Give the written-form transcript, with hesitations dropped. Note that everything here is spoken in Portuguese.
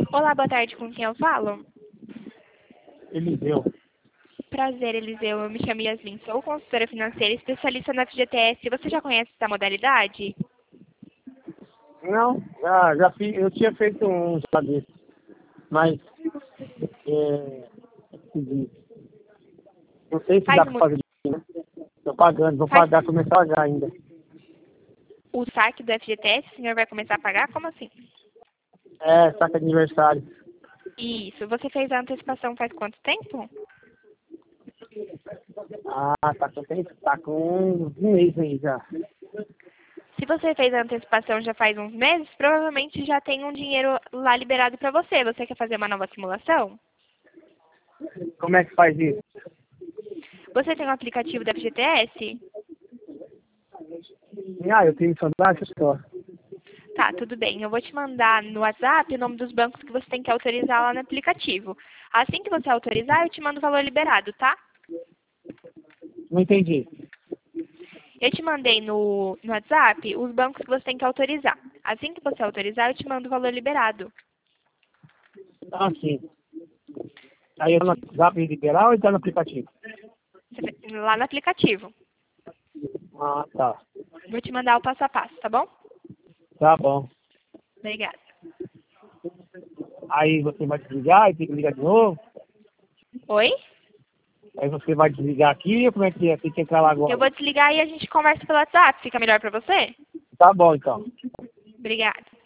Olá, boa tarde, com quem eu falo? Eliseu. Prazer, Eliseu. Eu me chamo Yasmin, sou consultora financeira e especialista na FGTS. Você já conhece essa modalidade? Não, já fiz, eu tinha feito um já desse, mas não sei se Faz dá para fazer de né? Tô pagando, vou faz pagar, começar a pagar ainda. o saque do FGTS, o senhor vai começar a pagar? Como assim? É, saca de aniversário. Isso. Você fez a antecipação faz quanto tempo? Tá com um mês aí já. Se você fez a antecipação já faz uns meses, provavelmente já tem um dinheiro lá liberado para você. Você quer fazer uma nova simulação? Como é que faz isso? Você tem um aplicativo da FGTS? Eu tenho saudade só. Tá, tudo bem. Eu vou te mandar no WhatsApp o nome dos bancos que você tem que autorizar lá no aplicativo. Assim que você autorizar, eu te mando o valor liberado, tá? Não entendi. Eu te mandei no WhatsApp os bancos que você tem que autorizar. Assim que você autorizar, eu te mando o valor liberado. Ah, sim. Aí eu tô no WhatsApp liberal ou tá no aplicativo? Lá no aplicativo. Ah, tá. Vou te mandar o passo a passo, tá bom? Tá bom. Obrigada. Aí você vai desligar e tem que ligar de novo. Oi? Aí você vai desligar aqui ou como é que é? Tem que entrar lá Eu agora. vou desligar e a gente conversa pelo WhatsApp. Fica melhor pra você? Tá bom, então. Obrigada.